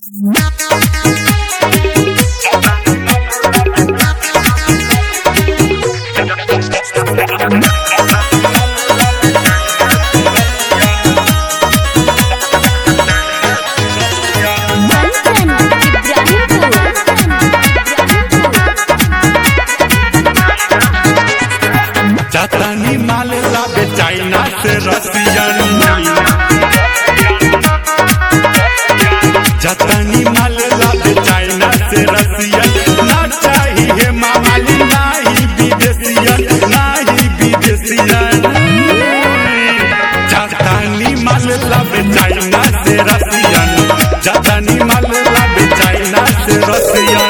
जातानी माल लाबे चाइना से रसियन, जातानी माल लाबे चाइना से रसियन। ना चाहिए मामाली नाही विदेशियन, नाही विदेशियन। जातानी माल लाबे चाइना से रसियन, जातानी माल लाबे चाइना से रसियन।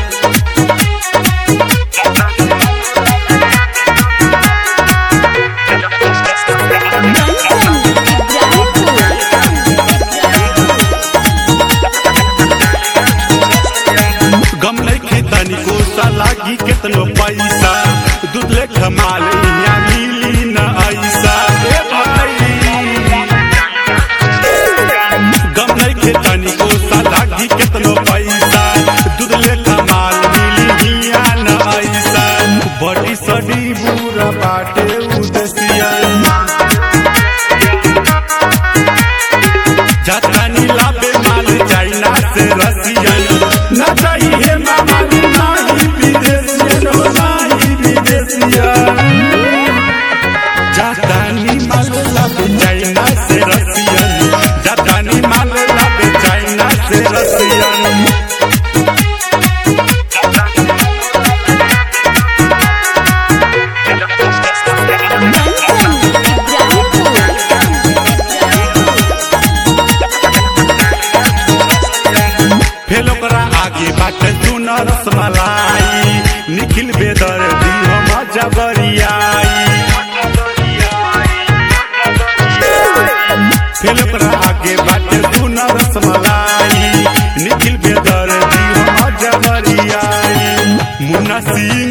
तनिको सा लागी कितनो पैसा, दूध ले कमाल यहाँ मिली न ऐसा। गम नहीं तनिको सा लागी कितनो पैसा, दूध ले कमाल मिली यहाँ न ऐसा। बड़ी सड़ी बुरा बाटे उदेसिया, जातानी लाबे माल चाइना से रसियन। न चाहिए मामाली नाही विदेशियन, नाही विदेशियन। जातानी माल लाबे चाइना से रसियन, जातानी माल लाबे चाइना से रसियन। आगे बाटे सुन रसमलाई, निखिल बेदर्दी हम जबरियाई। आगे बाटे सुन रसमलाई, निखिल बेदर्दी हम जबरियाई। मुन्ना सिंह